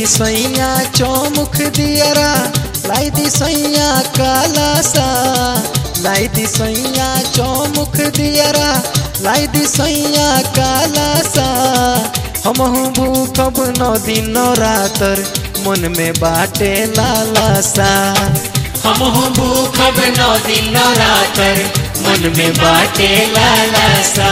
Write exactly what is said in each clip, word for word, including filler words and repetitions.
दी सैया चौमुख दियरा, लाई दी सैया काला सा, लाई दी सैया चौमुख दियरा, लाई दी सैया काला सा। हमहू भूखब नौ दिन नौ रातर, मन में बाटे लालसा। हमहू भूखब नौ दिन नौ रातर, मन में बाटे लालसा।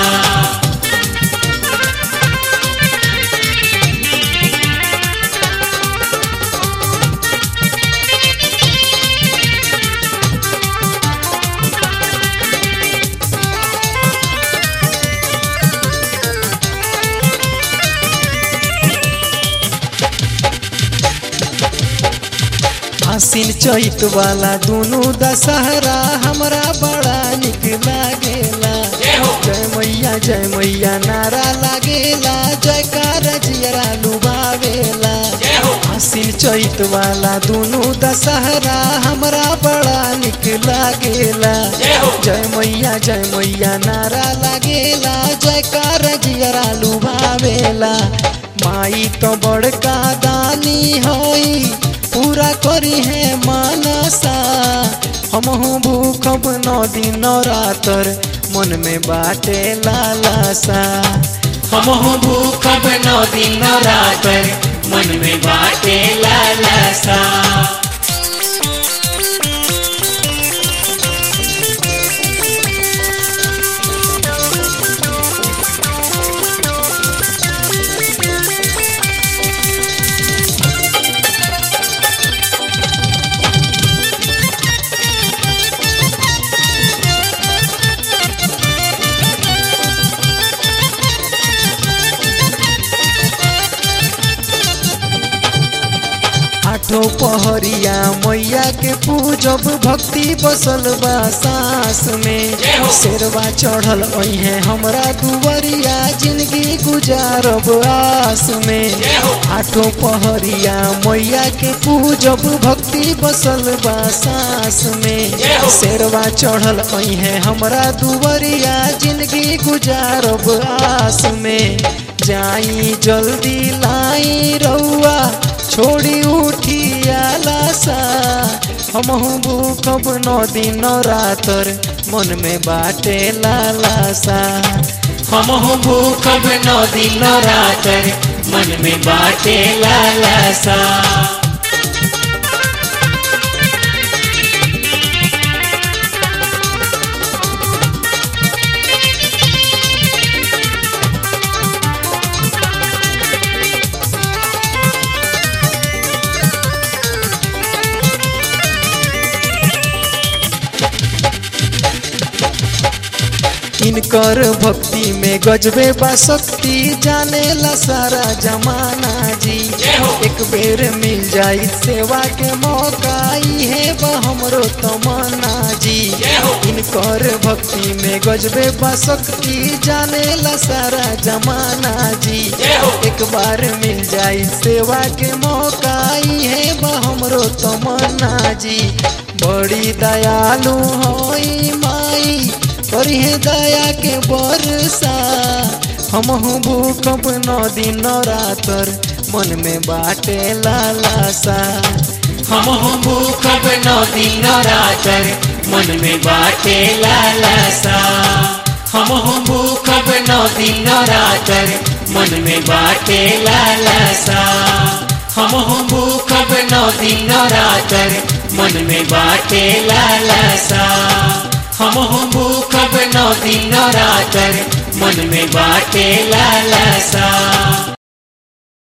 आसिन चैत वाला दुनू दशहरा हमरा बड़ा निक लागेला। जय मैया जय मैया नारा लागेला, जयकार जियरा लुभावेला। आसिन चैत वाला दुनू दशहरा हमरा बड़ा निक लागेला। जय मैया जय मैया नारा लागेला, जयकार जियरा लुभावेला। माई तो बड़का दानी होई, पूरा करी है मानसा। हमहू भूखब नौ दिन नौ रातर, मन में बाटे लालसा। हमहू भूखब नौ दिन नौ रातर, मन में बाटे लालसा। आठों पहरिया मैया के पूजब, भक्ति बसल बा सांस में। शेरवा चढ़ल है हमरा दुवरिया, जिंदगी गुजारब आस में। आठों पहरिया मैया के पूजब, भक्ति बसल बा सांस में। शेरवा चढ़ल है हमरा दुवरिया, जिंदगी गुजारब आस में। जाई जल्दी लाई रउआ, छोड़ी उठी आलसा। हमहू भूखब नौ दिन नौ रातर, मन में बाटे लालसा। हमहू भूखब नौ दिन नौ रातर, मन में बाटे लालसा। इनकर भक्ति में गजबे बा शक्ति, जानेला सारा जमाना जी। एक बेर मिल जाई सेवा के मौका, इहे बा हमरो तमन्ना जी। इनकर भक्ति में गजबे बा शक्ति, जानेला सारा जमाना जी। एक बार मिल जाई सेवा के मौका, इहे बा हमरो तमन्ना जी। बड़ी दयालु होई माई, करी है दया के बरसा। हमहू भूखब नौ दिन नौ रातर, मन में बाटे लालसा। हमहू भूखब नौ दिन नौ रातर, मन में बाटे लालसा। हमहू भूखब नौ दिन नौ रातर, मन में बाटे लालसा। हमहू भूखब नौ दिन नौ रातर, मन में बाटे लालसा। हमहू भूखब नौ दिन नौ रातर, मन में बाटे लालसा।